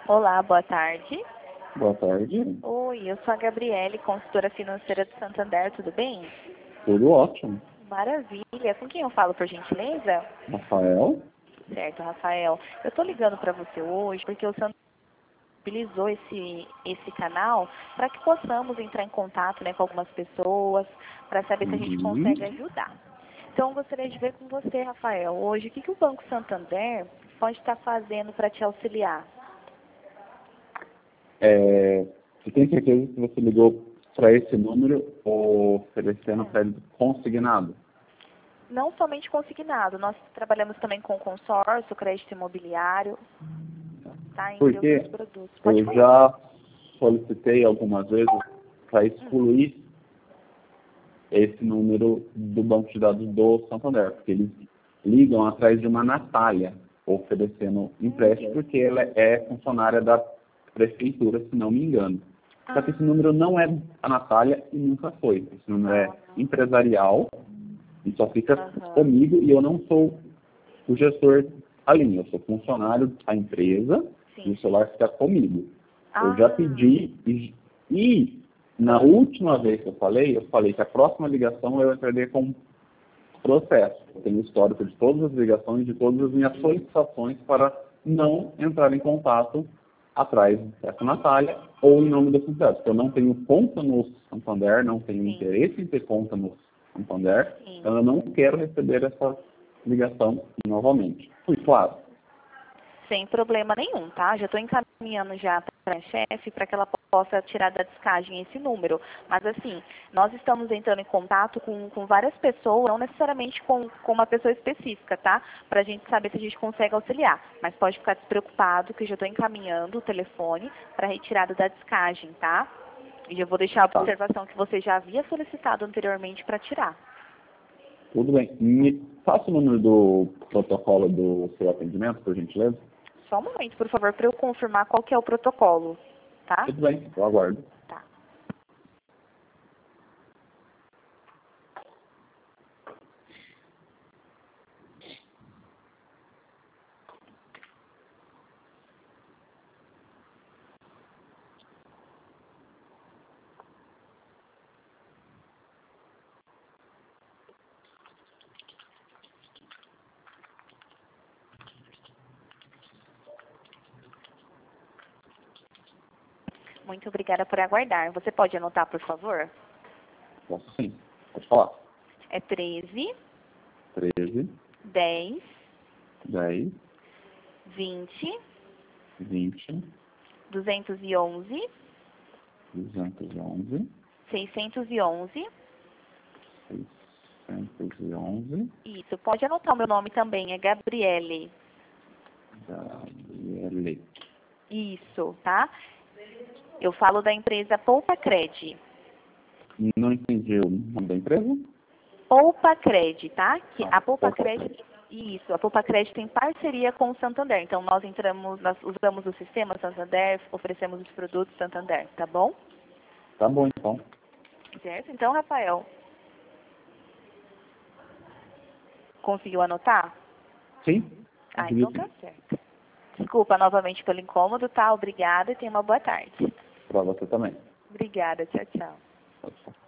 Olá, boa tarde. Boa tarde. Oi, eu sou a Gabriele, consultora financeira do Santander, tudo bem? Tudo ótimo. Maravilha. Com quem eu falo, por gentileza? Rafael? Certo, Rafael. Eu estou ligando para você hoje porque o Santander utilizou esse canal para que possamos entrar em contato, né, com algumas pessoas, para saber se a gente consegue ajudar. Então, eu gostaria de ver com você, Rafael, hoje, o que o Banco Santander pode estar fazendo para te auxiliar? Você tem certeza que você ligou para esse número oferecendo crédito consignado? Não somente consignado, nós trabalhamos também com consórcio, crédito imobiliário, tá? Entre Porque outros produtos. Pode eu falar. já solicitei algumas vezes para excluir esse número do banco de dados do Santander, porque eles ligam atrás de uma Natália oferecendo empréstimo, porque ela é funcionária da prefeitura, se não me engano. Só que esse número não é a Natália e nunca foi. Esse número é empresarial e só fica comigo, e eu não sou o gestor ali, eu sou funcionário da empresa. Sim. E o celular fica comigo. Eu já pedi e na última vez que eu falei que a próxima ligação eu entraria com processo. Eu tenho histórico de todas as ligações, de todas as minhas solicitações para não entrar em contato atrás dessa Natália ou em nome da Santander. Porque eu não tenho conta no Santander, não tenho interesse em ter conta no Santander, então eu não quero receber essa ligação novamente. Fui claro? Sem problema nenhum, tá? Já estou encaminhando já para a chefe para que ela possa tirar da descagem esse número. Mas assim, nós estamos entrando em contato com várias pessoas, não necessariamente com uma pessoa específica, tá? Para a gente saber se a gente consegue auxiliar. Mas pode ficar despreocupado que eu já estou encaminhando o telefone para retirada da descagem, tá? E eu vou deixar a observação que você já havia solicitado anteriormente para tirar. Tudo bem. Me passa o número do protocolo do seu atendimento, por gentileza? Só um momento, por favor, para eu confirmar qual que é o protocolo, tá? Tudo bem, eu aguardo. Tá. Muito obrigada por aguardar. Você pode anotar, por favor? Posso sim. Pode falar. É 13, 13, 10, 10, 20, 20, 211, 211, 611. 611, Isso, pode anotar o meu nome também, é Gabriele. Gabriele. Isso, tá? Eu falo da empresa Poupacred. Não entendi o nome da empresa? Poupacred, tá? Que a Poupacred, Poupacred. isso, a Poupacred tem parceria com o Santander. Então, nós usamos o sistema Santander, oferecemos os produtos Santander, tá bom? Tá bom, então. Certo? Então, Rafael, conseguiu anotar? Sim? Então tá certo. Desculpa novamente pelo incômodo, tá? Obrigada e tenha uma boa tarde. Para você também. Obrigada, tchau, tchau. Tchau, tchau.